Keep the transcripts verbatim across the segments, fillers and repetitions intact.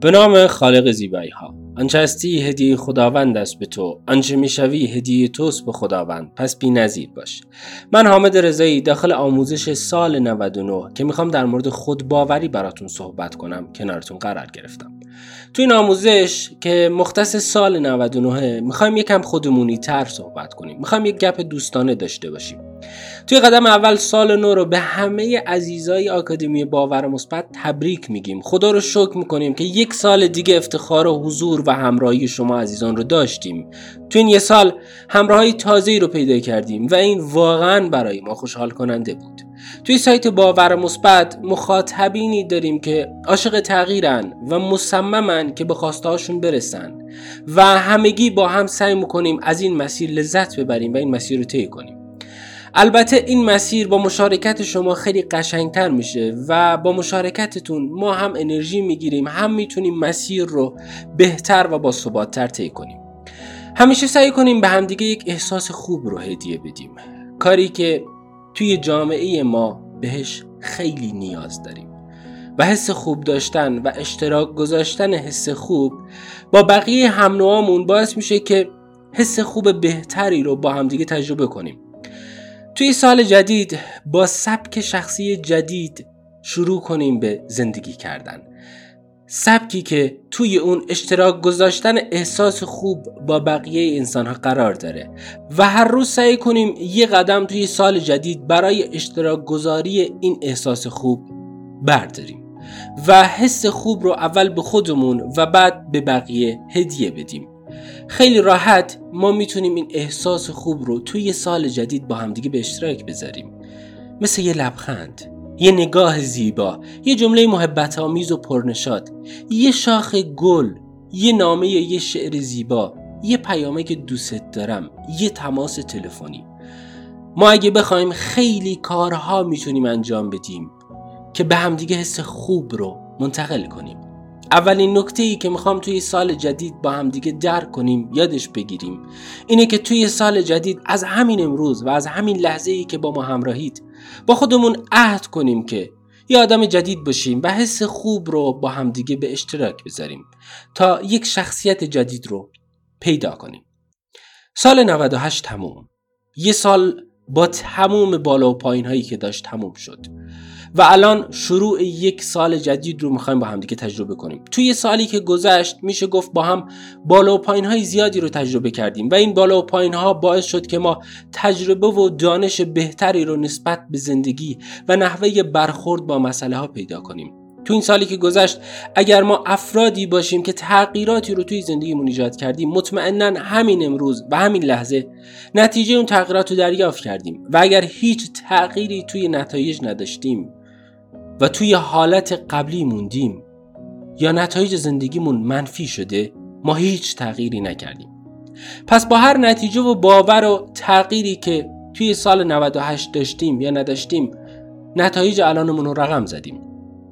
به نام خالق زیبایی ها. آنچه هستی هدیه خداوند است به تو، آنچه میشوی هدیه توست به خداوند، پس بی نظیر باش. من حامد رضایی داخل آموزش سال نود و نه که میخوام در مورد خودباوری براتون صحبت کنم کنارتون قرار گرفتم. تو این آموزش که مختص سال نود و نه میخوایم یکم خودمونی تر صحبت کنیم، میخوایم یک گپ دوستانه داشته باشیم. توی قدم اول سال نو رو به همه عزیزای آکادمی باور مثبت تبریک میگیم. خدا رو شکر میکنیم که یک سال دیگه افتخار و حضور و همراهی شما عزیزان رو داشتیم. تو این یه سال همراهی تازه‌ای رو پیدا کردیم و این واقعاً برای ما خوشحال کننده بود. توی سایت باور مثبت مخاطبینی داریم که عاشق تغییرن و مصممن که به خواسته‌هاشون برسن و همگی با هم سعی میکنیم از این مسیر لذت ببریم و این مسیر رو طی کنیم. البته این مسیر با مشارکت شما خیلی قشنگتر میشه و با مشارکتتون ما هم انرژی میگیریم، هم میتونیم مسیر رو بهتر و با ثبات‌تر طی کنیم. همیشه سعی کنیم به همدیگه یک احساس خوب رو هدیه بدیم، کاری که توی جامعه ما بهش خیلی نیاز داریم و حس خوب داشتن و اشتراک گذاشتن حس خوب با بقیه هم نوعامون باعث میشه که حس خوب بهتری رو با همدیگه تجربه کنیم. توی سال جدید با سبک شخصی جدید شروع کنیم به زندگی کردن، سبکی که توی اون اشتراک گذاشتن احساس خوب با بقیه انسان‌ها قرار داره و هر روز سعی کنیم یه قدم توی سال جدید برای اشتراک گذاری این احساس خوب برداریم و حس خوب رو اول به خودمون و بعد به بقیه هدیه بدیم. خیلی راحت ما میتونیم این احساس خوب رو توی سال جدید با همدیگه به اشتراک بذاریم، مثل یه لبخند، یه نگاه زیبا، یه جمله محبت آمیز و پرنشاط، یه شاخ گل، یه نامه، یه شعر زیبا، یه پیامه که دوست دارم، یه تماس تلفنی. ما اگه بخوایم خیلی کارها میتونیم انجام بدیم که به همدیگه حس خوب رو منتقل کنیم. اولین نکته‌ای که میخوام توی سال جدید با همدیگه درک کنیم، یادش بگیریم، اینه که توی سال جدید از همین امروز و از همین لحظه‌ای که با ما همراهید با خودمون عهد کنیم که یه آدم جدید باشیم و حس خوب رو با همدیگه به اشتراک بذاریم تا یک شخصیت جدید رو پیدا کنیم. سال نود و هشت تموم، یه سال با تموم بالا و پایین هایی که داشت تموم شد و الان شروع یک سال جدید رو میخوایم با هم دیگه تجربه کنیم. توی سالی که گذشت میشه گفت با هم بالا و پایین های زیادی رو تجربه کردیم و این بالا و پایین ها باعث شد که ما تجربه و دانش بهتری رو نسبت به زندگی و نحوه برخورد با مسئله ها پیدا کنیم. تو این سالی که گذشت اگر ما افرادی باشیم که تغییراتی رو توی زندگیمون ایجاد کردیم، مطمئناً همین امروز و همین لحظه نتیجه اون تغییرات رو دریافت کردیم و اگر هیچ تغییری توی نتایج نداشتیم و توی حالت قبلی موندیم یا نتایج زندگیمون منفی شده، ما هیچ تغییری نکردیم. پس با هر نتیجه و باور و تغییری که توی سال نود و هشت داشتیم یا نداشتیم، نتایج الانمون رو رقم زدیم.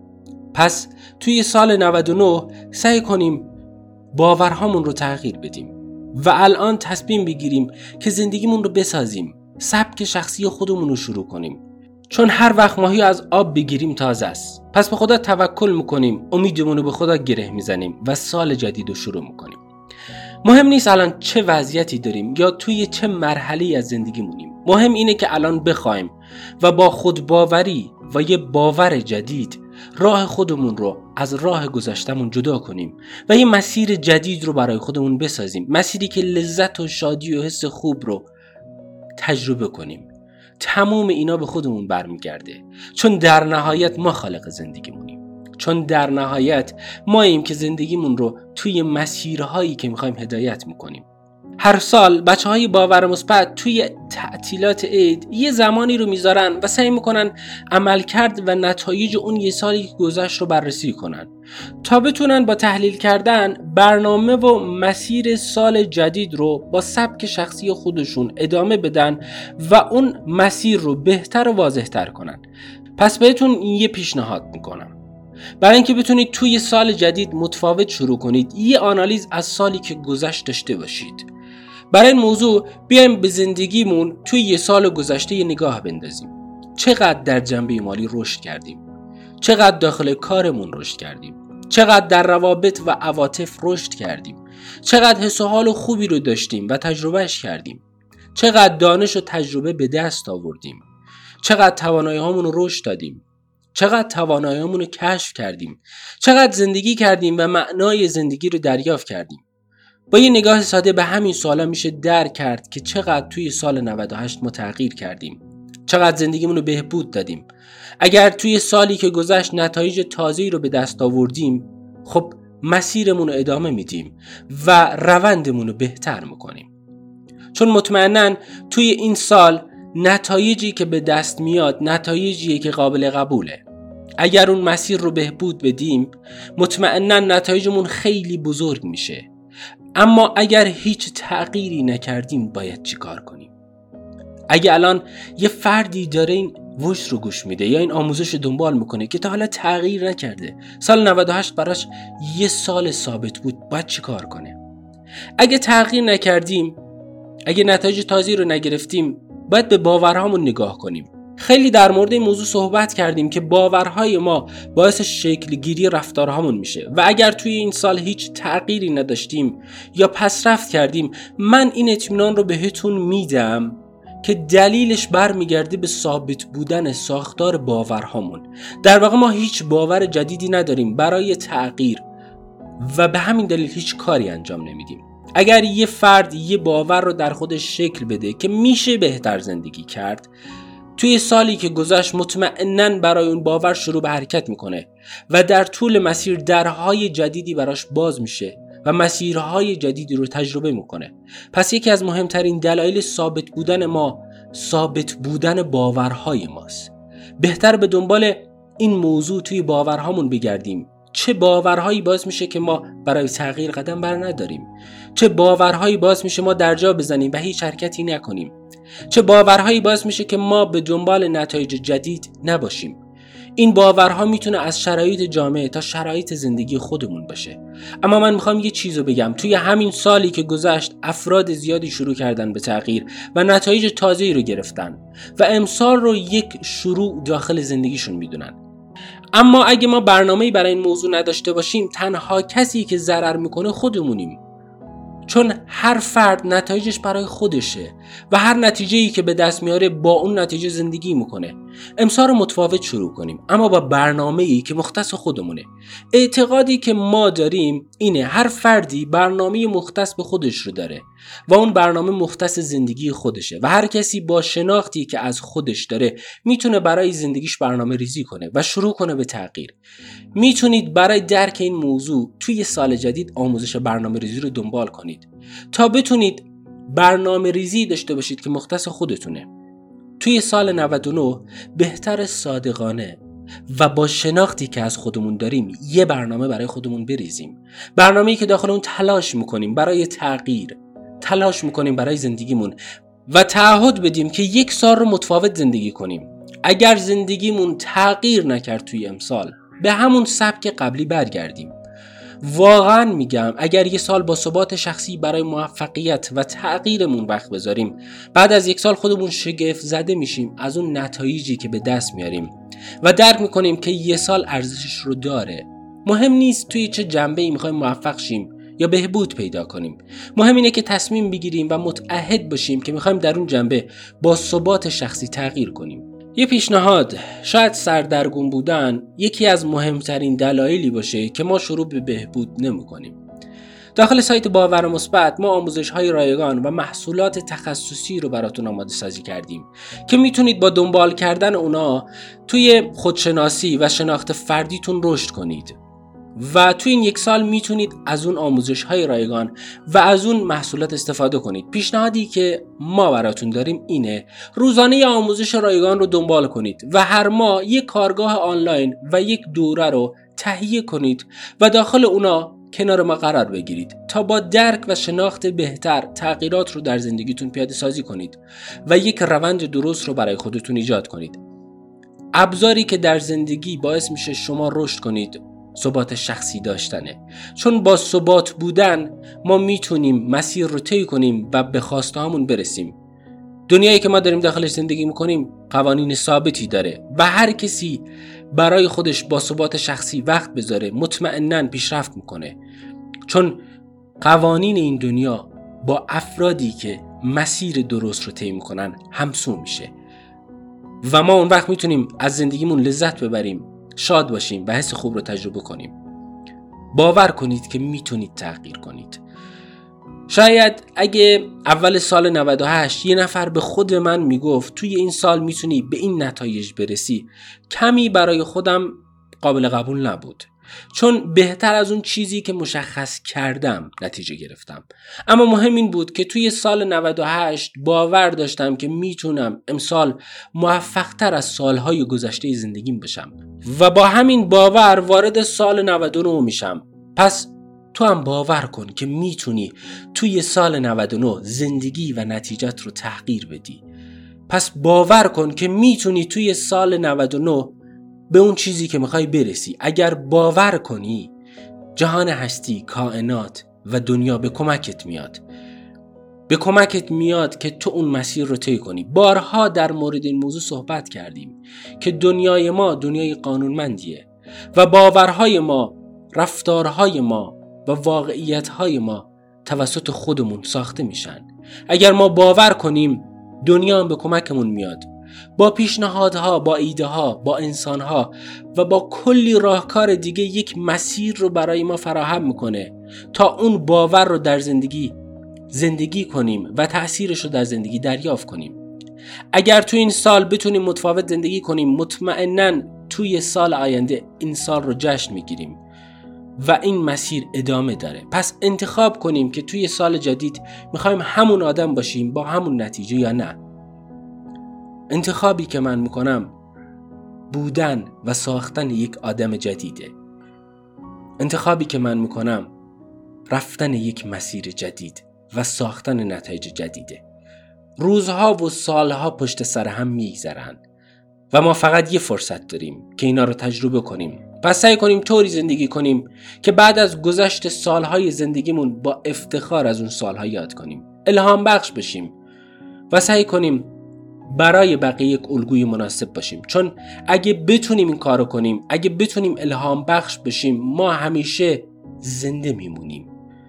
پس توی سال نود و نه سعی کنیم باورهامون رو تغییر بدیم و الان تصمیم بگیریم که زندگیمون رو بسازیم، سبک شخصی خودمون رو شروع کنیم، چون هر وقت ماهی از آب بگیریم تازه است. پس به خدا توکل میکنیم، امیدمون رو به خدا گره میزنیم و سال جدید رو شروع میکنیم. مهم نیست الان چه وضعیتی داریم یا توی چه مرحله‌ای از زندگی مونیم، مهم اینه که الان بخوایم و با خودباوری و یه باور جدید راه خودمون رو از راه گذشتمون جدا کنیم و یه مسیر جدید رو برای خودمون بسازیم، مسیری که لذت و شادی و حس خوب رو تجربه کنیم. تمام اینا به خودمون برمیگرده، چون در نهایت ما خالق زندگیمونیم، چون در نهایت ماییم که زندگیمون رو توی مسیرهایی که میخوایم هدایت میکنیم. هر سال بچه های باور مثبت توی تعطیلات عید یه زمانی رو میذارن و سعی میکنن عملکرد و نتایج اون یه سالی که گذشت رو بررسی کنن تا بتونن با تحلیل کردن برنامه و مسیر سال جدید رو با سبک شخصی خودشون ادامه بدن و اون مسیر رو بهتر و واضح‌تر کنن. پس بهتون یه پیشنهاد میکنم، برای اینکه بتونید توی سال جدید متفاوت شروع کنید، یه آنالیز از سالی که گذشت داشته باشید. برای این موضوع بیایم به زندگیمون توی یه سال گذشته یه نگاه بندازیم. چقدر در جنبه مالی رشد کردیم؟ چقدر داخل کارمون رشد کردیم؟ چقدر در روابط و عواطف رشد کردیم، چقدر حس و حال خوبی رو داشتیم و تجربهش کردیم، چقدر دانش و تجربه به دست آوردیم، چقدر توانایی‌هامون رو رشد دادیم، چقدر توانایی‌هامون رو کشف کردیم، چقدر زندگی کردیم و معنای زندگی رو دریافت کردیم. با یه نگاه ساده به همین سوالا میشه درک کرد که چقدر توی سال نود و هشت ما تغییر کردیم، چقدر زندگیمون رو بهبود دادیم. اگر توی سالی که گذشت نتایج تازه‌ای رو به دست آوردیم، خب مسیرمون رو ادامه میدیم و روندمون رو بهتر میکنیم. چون مطمئناً توی این سال نتایجی که به دست میاد نتایجیه که قابل قبوله. اگر اون مسیر رو بهبود بدیم، مطمئناً نتایجمون خیلی بزرگ میشه. اما اگر هیچ تغییری نکردیم باید چی کار کنیم؟ اگه الان یه فردی داره این وش رو گوش میده یا این آموزش رو دنبال میکنه که تا حالا تغییر نکرده، سال نود و هشت براش یه سال ثابت بود، باید چی کار کنه؟ اگه تغییر نکردیم، اگه نتایج تازه‌ای رو نگرفتیم، باید به باورهامون نگاه کنیم. خیلی در مورد این موضوع صحبت کردیم که باورهای ما باعث شکل گیری رفتارهامون میشه و اگر توی این سال هیچ تغییری نداشتیم یا پسرفت کردیم، من این اطمینان رو بهتون میدم که دلیلش برمیگرده به ثابت بودن ساختار باورهامون. در واقع ما هیچ باور جدیدی نداریم برای تغییر و به همین دلیل هیچ کاری انجام نمیدیم. اگر یه فرد یه باور رو در خودش شکل بده که میشه بهتر زندگی کرد، توی سالی که گذشت مطمئناً برای اون باور شروع به حرکت میکنه و در طول مسیر درهای جدیدی براش باز میشه و مسیرهای جدیدی رو تجربه میکنه. پس یکی از مهمترین دلایل ثابت بودن ما ثابت بودن باورهای ماست. بهتر به دنبال این موضوع توی باورهامون بگردیم. چه باورهایی باعث میشه که ما برای تغییر قدم بر نداریم؟ چه باورهایی باعث میشه ما در جا بزنیم و هیچ حرکتی نکنیم؟ چه باورهایی باعث میشه که ما به دنبال نتایج جدید نباشیم؟ این باورها میتونه از شرایط جامعه تا شرایط زندگی خودمون باشه. اما من میخوام یه چیزو بگم، توی همین سالی که گذشت افراد زیادی شروع کردن به تغییر و نتایج تازه‌ای رو گرفتن و امسال رو یک شروع داخل زندگیشون میدونن. اما اگه ما برنامه‌ای برای این موضوع نداشته باشیم، تنها کسی که ضرر میکنه خودمونیم. چون هر فرد نتایجش برای خودشه و هر نتیجه‌ای که به دست میاره با اون نتیجه زندگی میکنه. امسال رو متفاوت شروع کنیم، اما با برنامه‌ای که مختص خودمونه. اعتقادی که ما داریم اینه هر فردی برنامه مختص به خودش رو داره و اون برنامه مختص زندگی خودشه و هر کسی با شناختی که از خودش داره میتونه برای زندگیش برنامه ریزی کنه و شروع کنه به تغییر. میتونید برای درک این موضوع توی سال جدید آموزش برنامه ریزی رو دنبال کنید تا بتونید برنامه ریزی داشته باشید که مختص خودتونه. توی سال نود و نه بهتر صادقانه و با شناختی که از خودمون داریم یه برنامه برای خودمون بریزیم. برنامه‌ای که داخل اون تلاش میکنیم برای تغییر، تلاش میکنیم برای زندگیمون و تعهد بدیم که یک سال رو متفاوت زندگی کنیم. اگر زندگیمون تغییر نکرد توی امسال، به همون سبک قبلی برگردیم. واقعا میگم اگر یه سال با ثبات شخصی برای موفقیت و تغییرمون وقت بذاریم، بعد از یک سال خودمون شگفت زده میشیم از اون نتایجی که به دست میاریم و درک میکنیم که یه سال ارزشش رو داره. مهم نیست توی چه جنبه‌ای میخوایم موفق شیم یا بهبود پیدا کنیم. مهم اینه که تصمیم بگیریم و متعهد باشیم که میخوایم در اون جنبه با ثبات شخصی تغییر کنیم. یه پیشنهاد، شاید سردرگم بودن یکی از مهمترین دلایلی باشه که ما شروع به بهبود نمی‌کنیم. داخل سایت باور مثبت ما آموزش‌های رایگان و محصولات تخصصی رو براتون آماده سازی کردیم که میتونید با دنبال کردن اونا توی خودشناسی و شناخت فردیتون رشد کنید و توی این یک سال میتونید از اون آموزش‌های رایگان و از اون محصولات استفاده کنید. پیشنهادی که ما براتون داریم اینه روزانه آموزش رایگان رو دنبال کنید و هر ماه یک کارگاه آنلاین و یک دوره رو تهیه کنید و داخل اونا کنار ما قرار بگیرید تا با درک و شناخت بهتر تغییرات رو در زندگیتون پیاده سازی کنید و یک روند درست رو برای خودتون ایجاد کنید. ابزاری که در زندگی باعث میشه شما رشد کنید ثبات شخصی داشتنه. چون با ثبات بودن ما میتونیم مسیر رو طی کنیم و به خواسته هامون برسیم. دنیایی که ما داریم داخلش زندگی میکنیم قوانین ثابتی داره و هر کسی برای خودش با ثبات شخصی وقت بذاره مطمئناً پیشرفت میکنه، چون قوانین این دنیا با افرادی که مسیر درست رو طی میکنن همسو میشه و ما اون وقت میتونیم از زندگیمون لذت ببریم، شاد باشیم و حس خوب رو تجربه کنیم. باور کنید که میتونید تغییر کنید. شاید اگه اول سال نود و هشت یه نفر به خود من میگفت توی این سال میتونی به این نتایج برسی، کمی برای خودم قابل قبول نبود، چون بهتر از اون چیزی که مشخص کردم نتیجه گرفتم. اما مهم این بود که توی سال نود و هشت باور داشتم که میتونم امسال موفق‌تر از سالهای گذشته زندگیم بشم و با همین باور وارد سال نود و نه میشم. پس تو هم باور کن که میتونی توی سال نود و نه زندگی و نتیجت رو تغییر بدی. پس باور کن که میتونی توی سال نود و نه به اون چیزی که میخوای برسی. اگر باور کنی جهان هستی، کائنات و دنیا به کمکت میاد. به کمکت میاد که تو اون مسیر رو طی کنی. بارها در مورد این موضوع صحبت کردیم که دنیای ما دنیای قانونمندیه و باورهای ما، رفتارهای ما و واقعیتهای ما توسط خودمون ساخته میشن. اگر ما باور کنیم دنیا هم به کمکمون میاد، با پیشنهادها، با ایده‌ها، با انسانها و با کلی راهکار دیگه یک مسیر رو برای ما فراهم میکنه تا اون باور رو در زندگی زندگی کنیم و تأثیرش رو در زندگی دریافت کنیم. اگر تو این سال بتونیم متفاوت زندگی کنیم، مطمئناً توی سال آینده این سال رو جشن میگیریم و این مسیر ادامه داره. پس انتخاب کنیم که توی سال جدید میخوایم همون آدم باشیم با همون نتیجه یا نه. انتخابی که من میکنم بودن و ساختن یک آدم جدیده. انتخابی که من میکنم رفتن یک مسیر جدید و ساختن نتایج جدیده. روزها و سالها پشت سر هم میگذرن و ما فقط یه فرصت داریم که اینا رو تجربه کنیم. پس سعی کنیم طوری زندگی کنیم که بعد از گذشت سالهای زندگیمون با افتخار از اون سالها یاد کنیم، الهام بخش بشیم و سعی کنیم برای بقیه یک الگوی مناسب باشیم. چون اگه بتونیم این کارو کنیم، اگه بتونیم الهام بخش بشیم، ما همیشه زنده میمونیم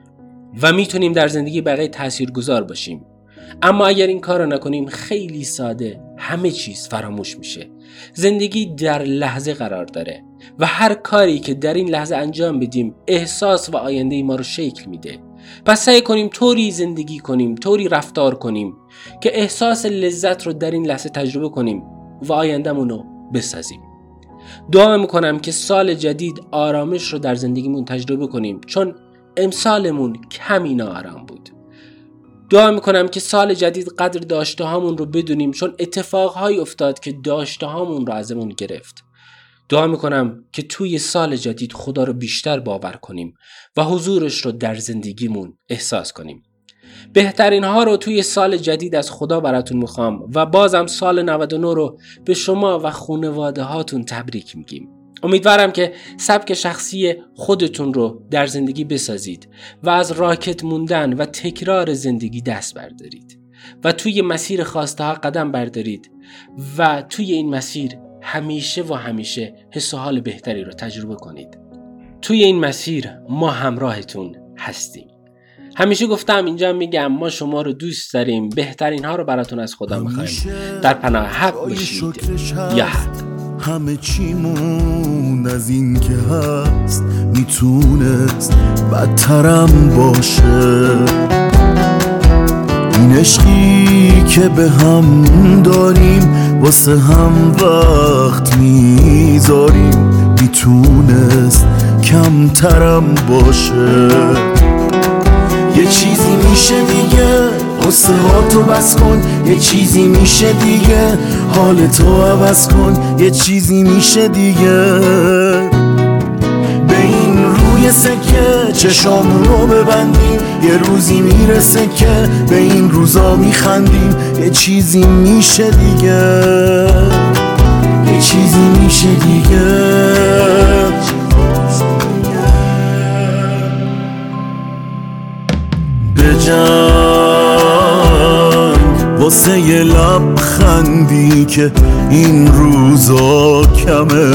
و میتونیم در زندگی بقیه تاثیرگذار باشیم. اما اگر این کارو نکنیم خیلی ساده همه چیز فراموش میشه. زندگی در لحظه قرار داره و هر کاری که در این لحظه انجام بدیم احساس و آینده ما رو شکل میده. پس سعی کنیم طوری زندگی کنیم، طوری رفتار کنیم که احساس لذت رو در این لحظه تجربه کنیم و آینده‌مون رو بسازیم. دعا میکنم که سال جدید آرامش رو در زندگیمون تجربه کنیم، چون امسالمون کمی ناآرام بود. دعا میکنم که سال جدید قدر داشته هامون رو بدونیم، چون اتفاقهایی افتاد که داشته هامون رو ازمون گرفت. دعا میکنم که توی سال جدید خدا رو بیشتر باور کنیم و حضورش رو در زندگیمون احساس کنیم. بهترین ها رو توی سال جدید از خدا براتون میخوام و بازم سال نود و نه رو به شما و خانواده هاتون تبریک میگیم. امیدوارم که سبک شخصی خودتون رو در زندگی بسازید و از راکت موندن و تکرار زندگی دست بردارید و توی مسیر خواسته ها قدم بردارید و توی این مسیر همیشه و همیشه حس و حال بهتری رو تجربه کنید. توی این مسیر ما همراهتون هستیم. همیشه گفتم، اینجا میگم ما شما رو دوست داریم. بهترین ها رو براتون از خدا میخوایم. در پناه حق باشید. یا حق. همه چیمون از این که هست میتونست بدترم باشه. این عشقی که به هم داریم واسه هم وقت میذاریم میتونست کمترم باشه. یه چیزی میشه دیگه قصه ها تو بس کن، یه چیزی میشه دیگه حالتو عوض کن، یه چیزی میشه دیگه به این روی سکه چشامون رو ببندیم. یه روزی میرسه که به این روزا میخندیم. یه چیزی میشه دیگه، یه چیزی میشه دیگه. به جنگ واسه یه لبخندی که این روزا کمه،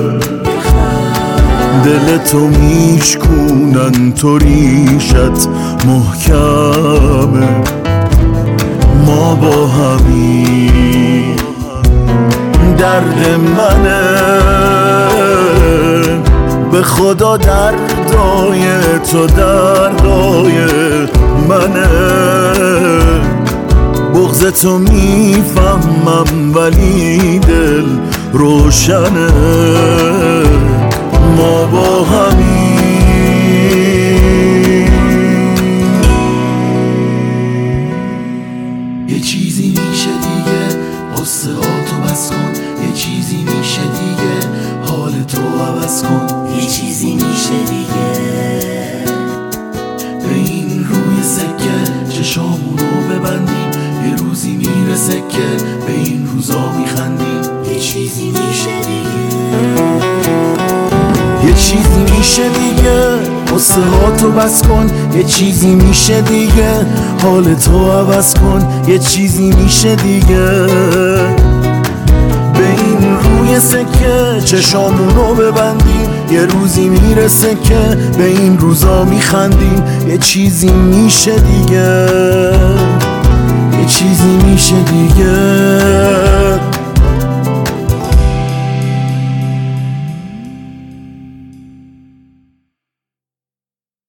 دلتو میشکونن تو ریشت محکمه. ما با همین درد منه، به خدا دردای تو دردای منه. بغض تو میفهمم ولی دل روشنه. ما با همین یه چیزی میشه دیگه، قصه ها تو بس کن. یه چیزی میشه دیگه، حال تو عوض کن. یه چیزی میشه دیگه، به این روی سکه چشامونو ببندیم. یه روزی میرسه که به این روزا میخندیم. یه چیزی میشه دیگه، یه چیزی میشه دیگه، قصه ها تو بس کن. یه چیزی میشه دیگه، حال تو عوض کن. یه چیزی میشه دیگه، به این روی سکه چشامونو ببندیم. یه روزی میرسه که به این روزا میخندیم. یه چیزی میشه دیگه، یه چیزی میشه دیگه.